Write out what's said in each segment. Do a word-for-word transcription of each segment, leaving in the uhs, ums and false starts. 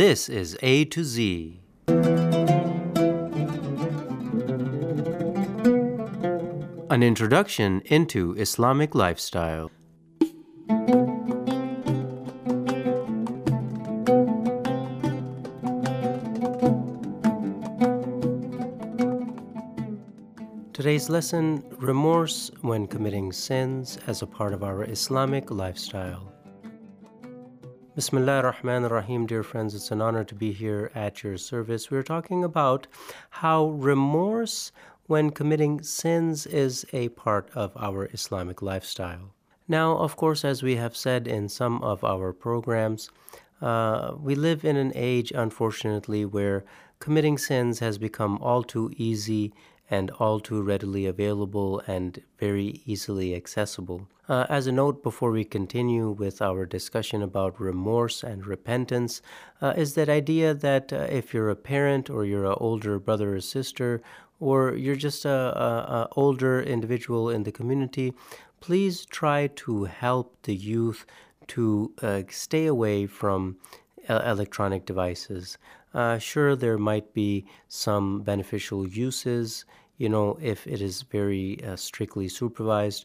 This is A to Z. An introduction into Islamic lifestyle. Today's lesson, remorse when committing sins as a part of our Islamic lifestyle. Bismillah ar-Rahman ar-Rahim, dear friends, it's an honor to be here at your service. We're talking about how remorse when committing sins is a part of our Islamic lifestyle. Now, of course, as we have said in some of our programs, uh, we live in an age, unfortunately, where committing sins has become all too easy and all too readily available and very easily accessible. Uh, as a note, before we continue with our discussion about remorse and repentance, uh, is that idea that uh, if you're a parent or you're an older brother or sister, or you're just a, a, a older individual in the community, please try to help the youth to uh, stay away from uh, electronic devices. Uh, sure, there might be some beneficial uses, you know, if it is very uh, strictly supervised.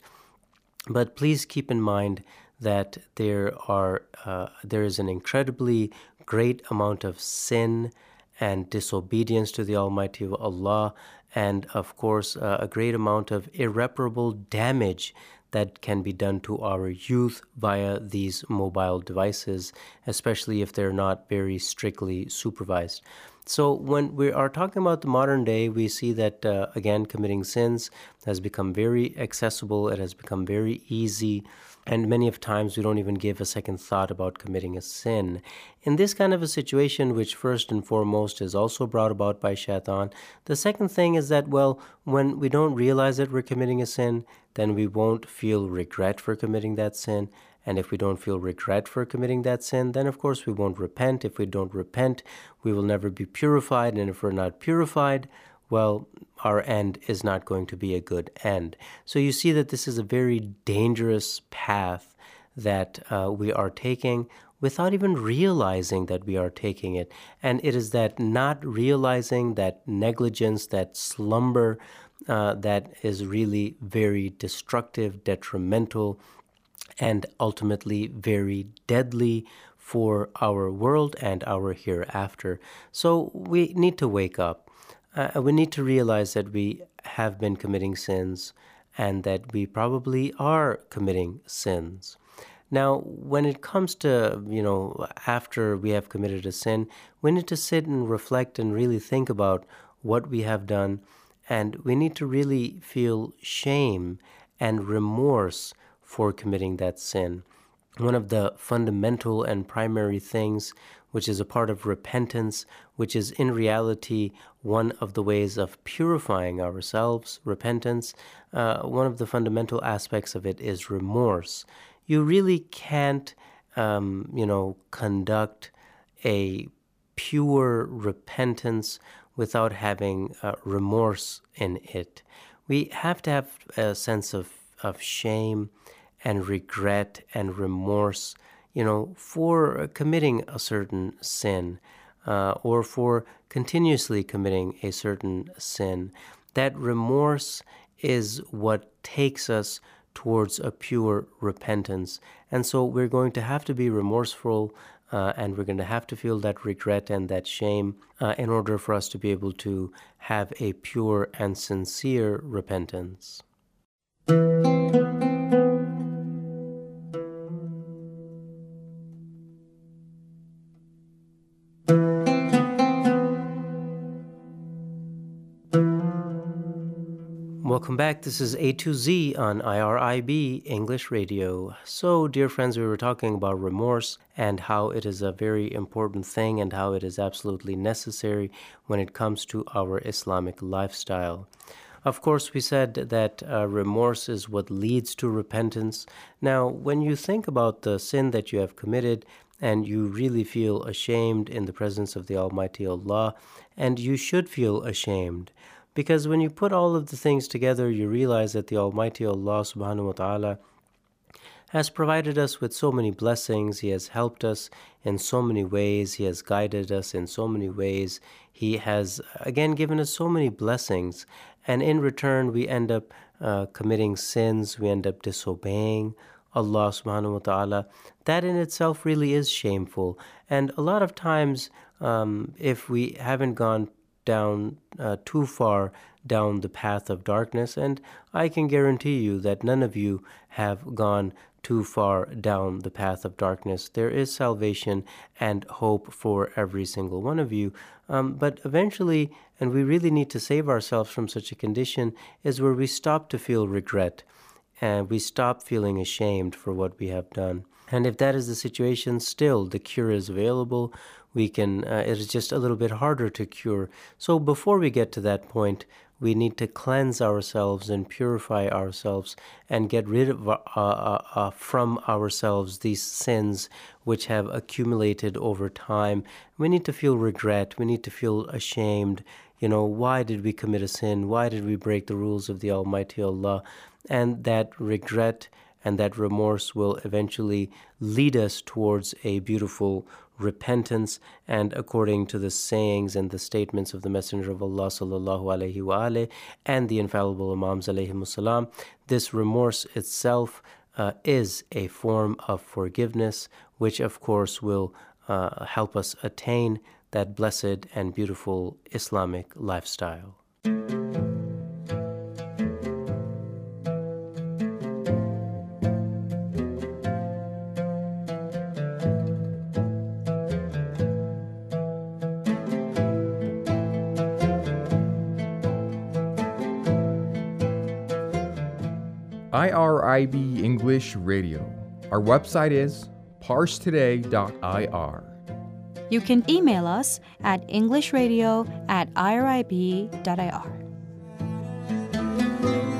But please keep in mind that there are uh, there is an incredibly great amount of sin and disobedience to the Almighty Allah, and of course uh, a great amount of irreparable damage that can be done to our youth via these mobile devices, especially if they're not very strictly supervised. So when we are talking about the modern day, we see that, uh, again, committing sins has become very accessible. It has become very easy. And many of times we don't even give a second thought about committing a sin. In this kind of a situation, which first and foremost is also brought about by Shaitan, the second thing is that, well, when we don't realize that we're committing a sin, then we won't feel regret for committing that sin. And if we don't feel regret for committing that sin, then of course we won't repent. If we don't repent, we will never be purified. And if we're not purified, well, our end is not going to be a good end. So you see that this is a very dangerous path that uh, we are taking without even realizing that we are taking it. And it is that not realizing, that negligence, that slumber, uh, that is really very destructive, detrimental, and ultimately very deadly for our world and our hereafter. So we need to wake up. Uh, we need to realize that we have been committing sins and that we probably are committing sins. Now, when it comes to, you know, after we have committed a sin, we need to sit and reflect and really think about what we have done, and we need to really feel shame and remorse for committing that sin. One of the fundamental and primary things, which is a part of repentance, which is in reality one of the ways of purifying ourselves, repentance, uh, one of the fundamental aspects of it is remorse. You really can't, um, you know, conduct a pure repentance without having uh, remorse in it. We have to have a sense of, of shame and regret and remorse, you know, for committing a certain sin uh, or for continuously committing a certain sin. That remorse is what takes us towards a pure repentance. And so we're going to have to be remorseful uh, and we're going to have to feel that regret and that shame uh, in order for us to be able to have a pure and sincere repentance. Welcome back. This is A to Z on I R I B English Radio. So, dear friends, we were talking about remorse and how it is a very important thing and how it is absolutely necessary when it comes to our Islamic lifestyle. Of course, we said that uh, remorse is what leads to repentance. Now, when you think about the sin that you have committed and you really feel ashamed in the presence of the Almighty Allah, and you should feel ashamed, because when you put all of the things together, you realize that the Almighty Allah subhanahu wa ta'ala has provided us with so many blessings. He has helped us in so many ways. He has guided us in so many ways. He has, again, given us so many blessings. And in return, we end up uh, committing sins. We end up disobeying Allah subhanahu wa ta'ala. That in itself really is shameful. And a lot of times, um, if we haven't gone down uh, too far down the path of darkness, and I can guarantee you that none of you have gone too far down the path of darkness. There is salvation and hope for every single one of you. Um, but eventually, and we really need to save ourselves from such a condition, is where we stop to feel regret and we stop feeling ashamed for what we have done. And if that is the situation, still the cure is available. We can, uh, it is just a little bit harder to cure. So before we get to that point, we need to cleanse ourselves and purify ourselves and get rid of uh, uh, uh, from ourselves these sins which have accumulated over time. We need to feel regret. We need to feel ashamed. You know, why did we commit a sin? Why did we break the rules of the Almighty Allah? And that regret and that remorse will eventually lead us towards a beautiful repentance. And according to the sayings and the statements of the Messenger of Allah sallallahu alaihi wa and the infallible Imams alayhimus salam, this remorse itself uh, is a form of forgiveness, which of course will uh, help us attain that blessed and beautiful Islamic lifestyle. I R I B English Radio. Our website is parse today dot I R. You can email us at englishradio at irib dot I R.